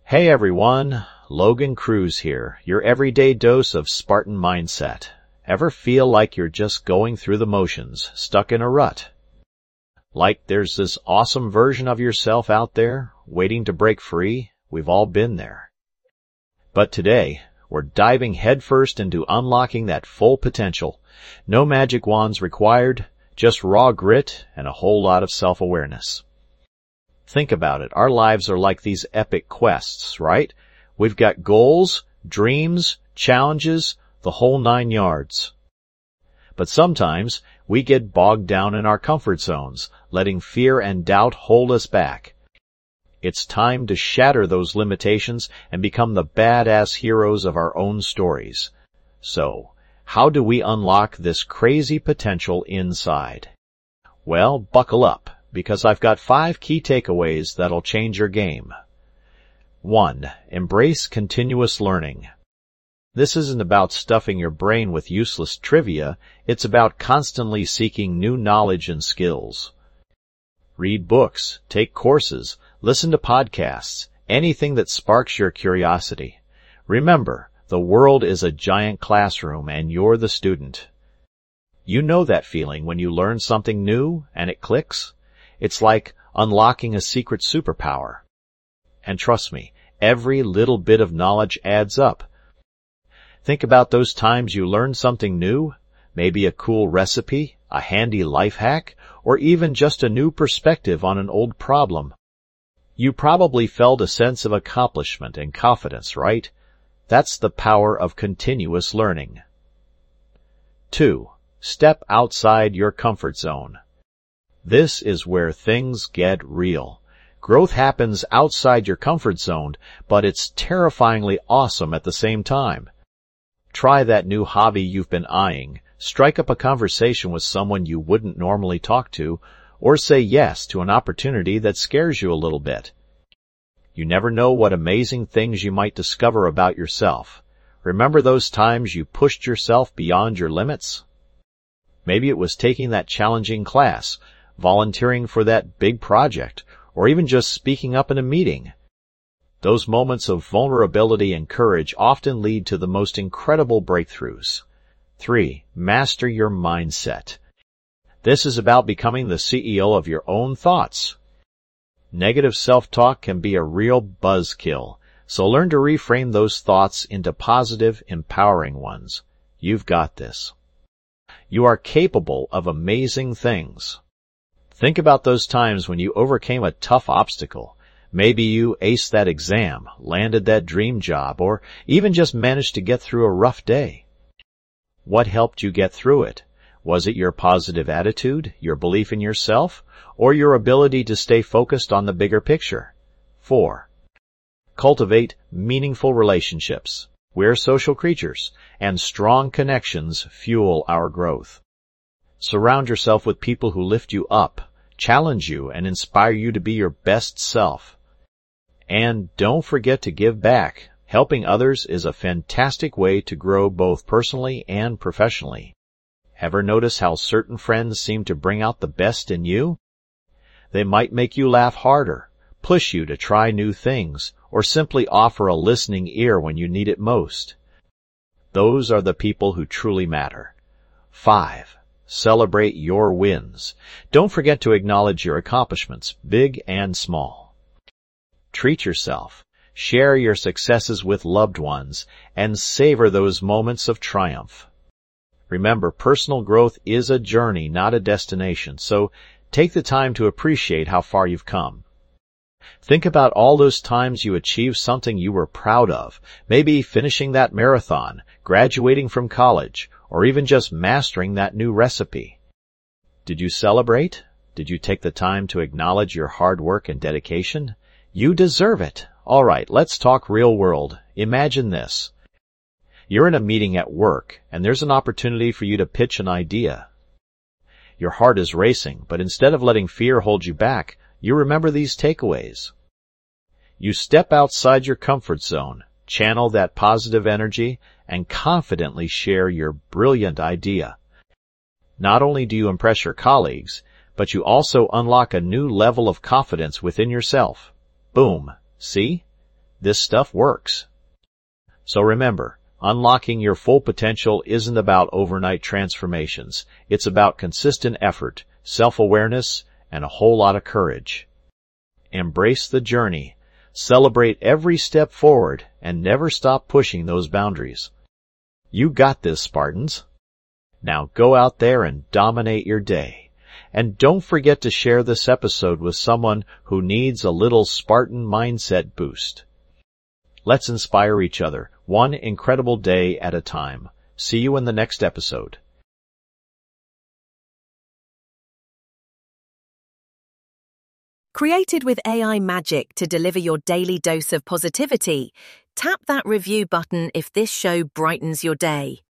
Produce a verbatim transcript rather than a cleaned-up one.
Hey everyone, Logan Cruz here, your everyday dose of Spartan mindset. Ever feel like you're just going through the motions, stuck in a rut? Like there's this awesome version of yourself out there, waiting to break free? We've all been there. But today, we're diving headfirst into unlocking that full potential. No magic wands required, just raw grit and a whole lot of self-awareness. Think about it. Our lives are like these epic quests, right? We've got goals, dreams, challenges, the whole nine yards. But sometimes we get bogged down in our comfort zones, letting fear and doubt hold us back. It's time to shatter those limitations and become the badass heroes of our own stories. So, how do we unlock this crazy potential inside? Well, buckle up, because I've got five key takeaways that'll change your game. One, embrace continuous learning. This isn't about stuffing your brain with useless trivia, it's about constantly seeking new knowledge and skills. Read books, take courses, listen to podcasts, anything that sparks your curiosity. Remember, the world is a giant classroom and you're the student. You know that feeling when you learn something new and it clicks? It's like unlocking a secret superpower. And trust me, every little bit of knowledge adds up. Think about those times you learned something new, maybe a cool recipe, a handy life hack, or even just a new perspective on an old problem. You probably felt a sense of accomplishment and confidence, right? That's the power of continuous learning. Two, step outside your comfort zone. This is where things get real. Growth happens outside your comfort zone, but it's terrifyingly awesome at the same time. Try that new hobby you've been eyeing, strike up a conversation with someone you wouldn't normally talk to, or say yes to an opportunity that scares you a little bit. You never know what amazing things you might discover about yourself. Remember those times you pushed yourself beyond your limits? Maybe it was taking that challenging class, volunteering for that big project, or even just speaking up in a meeting. Those moments of vulnerability and courage often lead to the most incredible breakthroughs. Three, master your mindset. This is about becoming the C E O of your own thoughts. Negative self-talk can be a real buzzkill, so learn to reframe those thoughts into positive, empowering ones. You've got this. You are capable of amazing things. Think about those times when you overcame a tough obstacle. Maybe you aced that exam, landed that dream job, or even just managed to get through a rough day. What helped you get through it? Was it your positive attitude, your belief in yourself, or your ability to stay focused on the bigger picture? Four, cultivate meaningful relationships. We're social creatures, and strong connections fuel our growth. Surround yourself with people who lift you up, challenge you, and inspire you to be your best self. And don't forget to give back. Helping others is a fantastic way to grow both personally and professionally. Ever notice how certain friends seem to bring out the best in you? They might make you laugh harder, push you to try new things, or simply offer a listening ear when you need it most. Those are the people who truly matter. Five, celebrate your wins. Don't forget to acknowledge your accomplishments, big and small. Treat yourself. Share your successes with loved ones, and savor those moments of triumph. Remember, personal growth is a journey, not a destination, so take the time to appreciate how far you've come. Think about all those times you achieved something you were proud of, maybe finishing that marathon, graduating from college, or even just mastering that new recipe. Did you celebrate? Did you take the time to acknowledge your hard work and dedication? You deserve it. All right, let's talk real world. Imagine this. You're in a meeting at work, and there's an opportunity for you to pitch an idea. Your heart is racing, but instead of letting fear hold you back, you remember these takeaways. You step outside your comfort zone, channel that positive energy, and confidently share your brilliant idea. Not only do you impress your colleagues, but you also unlock a new level of confidence within yourself. Boom. See? This stuff works. So remember, unlocking your full potential isn't about overnight transformations. It's about consistent effort, self-awareness, and a whole lot of courage. Embrace the journey, celebrate every step forward, and never stop pushing those boundaries. You got this, Spartans. Now go out there and dominate your day. And don't forget to share this episode with someone who needs a little Spartan mindset boost. Let's inspire each other, one incredible day at a time. See you in the next episode. Created with A I magic to deliver your daily dose of positivity, tap that review button if this show brightens your day.